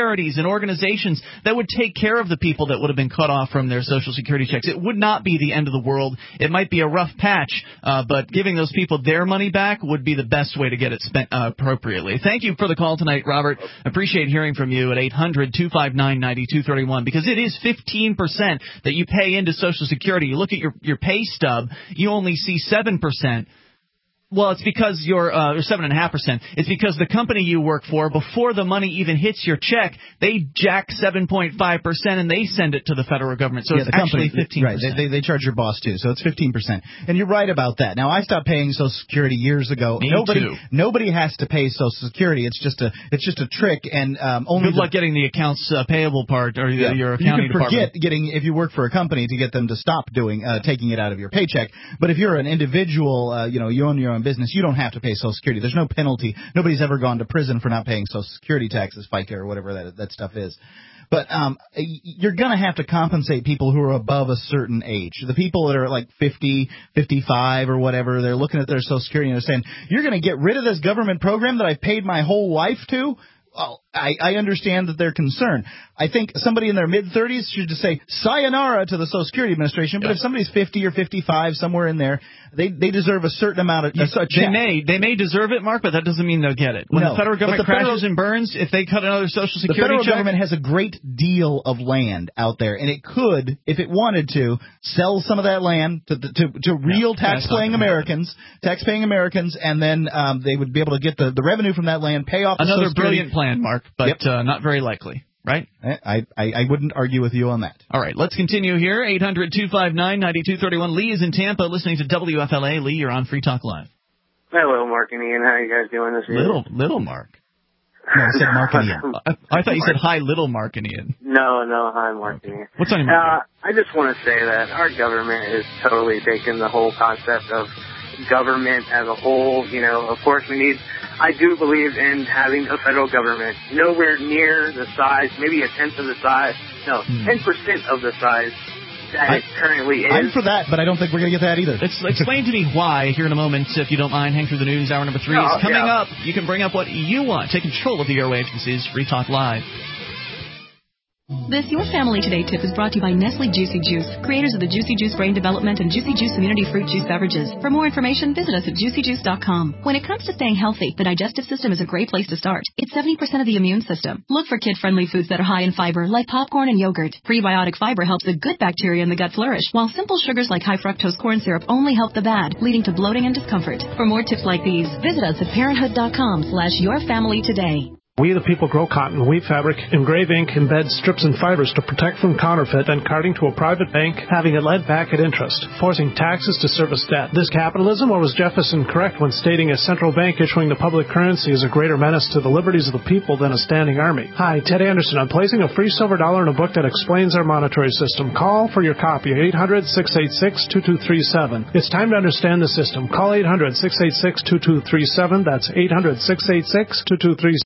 charities and organizations that would take care of the people that would have been cut off from their Social Security checks. It would not be the end of the world. It might be a rough patch, uh, but giving those people their money back would be the best way to get it spent uh, appropriately. Thank you for the call tonight, Robert. Appreciate hearing from you at eight hundred two five nine nine two three one, because it is fifteen percent that you pay into Social Security. You look at your, your pay stub, you only see seven percent. Well, it's because you're uh, or seven and a half percent. It's because the company you work for, before the money even hits your check, they jack seven point five percent and they send it to the federal government. So yeah, it's the company, actually fifteen percent. Right? They, they they charge your boss too, so it's fifteen percent. And you're right about that. Now, I stopped paying Social Security years ago. Me nobody too. nobody has to pay Social Security. It's just a it's just a trick. And um, only good the, luck getting the accounts uh, payable part or yeah, the, your accounting you can forget department. getting if you work for a company to get them to stop doing uh, taking it out of your paycheck. But if you're an individual, uh, you know, you own your own business, you don't have to pay Social Security. There's no penalty. Nobody's ever gone to prison for not paying Social Security taxes, FICA, or whatever that that stuff is. But um, you're going to have to compensate people who are above a certain age. The people that are like fifty, fifty-five, or whatever, they're looking at their Social Security and they're saying, you're going to get rid of this government program that I've paid my whole life to? Well, I, I understand that they're concerned. I think somebody in their mid-thirties should just say sayonara to the Social Security Administration. But yeah. if somebody's fifty or fifty-five, somewhere in there, they they deserve a certain amount of a, a They may they may deserve it, Mark, but that doesn't mean they'll get it. When no, the federal government the federal, crashes and burns, if they cut another Social Security the federal check, government has a great deal of land out there, and it could, if it wanted to, sell some of that land to to, to real yeah, tax-paying Americans, tax-paying Americans, and then um, they would be able to get the, the revenue from that land, pay off the another Social Security. brilliant plan, Mark, but yep. uh, not very likely. Right? I, I I wouldn't argue with you on that. All right, let's continue here. eight hundred two five nine nine two three one. Lee is in Tampa listening to W F L A. Lee, you're on Free Talk Live. Hello, Mark and Ian. How are you guys doing this evening? Little, little Mark. No, I said Mark and Ian. I, I thought you said hi, little Mark and Ian. No, no, hi, Mark and Ian. What's on your Uh, mind? I just want to say that our government is totally taking the whole concept of government as a whole. You know, of course we need... I do believe in having a federal government nowhere near the size, maybe a tenth of the size, no, ten percent of the size that I, it currently is. I'm for that, but I don't think we're going to get that either. It's, explain to me why here in a moment, if you don't mind. Hang through the news. Hour number three oh, is coming yeah. up. You can bring up what you want. Take control of the airwaves. This is Free Talk Live. This Your Family Today tip is brought to you by Nestle Juicy Juice, creators of the Juicy Juice Brain Development and Juicy Juice Immunity Fruit Juice beverages. For more information, visit us at juicy juice dot com. When it comes to staying healthy, the digestive system is a great place to start. It's seventy percent of the immune system. Look for kid-friendly foods that are high in fiber, like popcorn and yogurt. Prebiotic fiber helps the good bacteria in the gut flourish, while simple sugars like high fructose corn syrup only help the bad, leading to bloating and discomfort. For more tips like these, visit us at parenthood dot com slash your family today. We the people grow cotton, weave fabric, engrave ink, embed strips and fibers to protect from counterfeit and carting to a private bank, having it lent back at interest, forcing taxes to service debt. This capitalism, or was Jefferson correct when stating a central bank issuing the public currency is a greater menace to the liberties of the people than a standing army? Hi, Ted Anderson. I'm placing a free silver dollar in a book that explains our monetary system. Call for your copy at eight hundred six eight six two two three seven. It's time to understand the system. Call eight hundred six eight six two two three seven. That's eight hundred six eight six two two three seven.